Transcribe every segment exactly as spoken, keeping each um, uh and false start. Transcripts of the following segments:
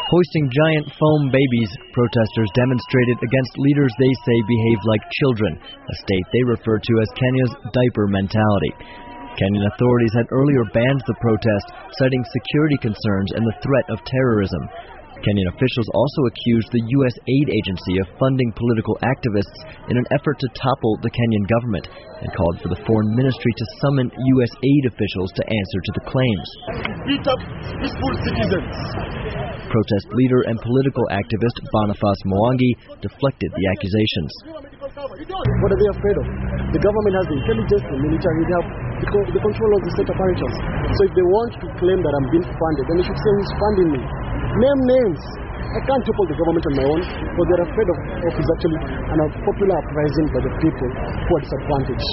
Hoisting giant foam babies, protesters demonstrated against leaders they say behave like children, a state they refer to as Kenya's diaper mentality. Kenyan authorities had earlier banned the protest, citing security concerns and the threat of terrorism. Kenyan officials also accused the U S aid agency of funding political activists in an effort to topple the Kenyan government and called for the foreign ministry to summon U S aid officials to answer to the claims. Beat up peaceful citizens. Protest leader and political activist Boniface Mwangi deflected the accusations. What are they afraid of? The government has the intelligence, the military, they have the, co- the control of the state apparatus. So if they want to claim that I'm being funded, then they should say who's funding me. Name names. I can't topple the government on my own, but they're afraid of, of is actually an unpopular uprising by the people who are disadvantaged.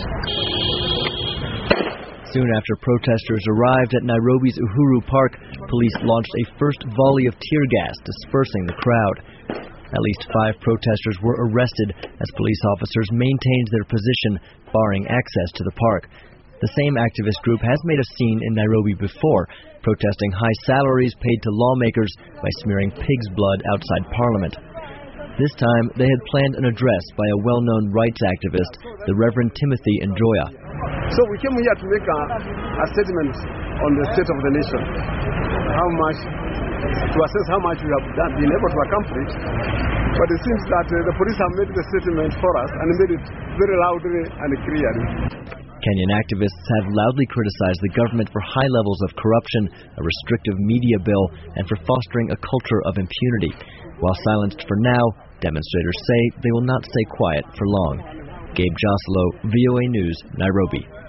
Soon after protesters arrived at Nairobi's Uhuru Park, police launched a first volley of tear gas, dispersing the crowd. At least five protesters were arrested as police officers maintained their position, barring access to the park. The same activist group has made a scene in Nairobi before, protesting high salaries paid to lawmakers by smearing pig's blood outside Parliament. This time, they had planned an address by a well-known rights activist, the Reverend Timothy Njoya. So we came here to make a, a statement on the state of the nation, how much, to assess how much we have done, been able to accomplish. But it seems that uh, the police have made the statement for us and made it very loudly and clearly. Kenyan activists have loudly criticized the government for high levels of corruption, a restrictive media bill, and for fostering a culture of impunity. While silenced for now, demonstrators say they will not stay quiet for long. Gabe Joselo, V O A News, Nairobi.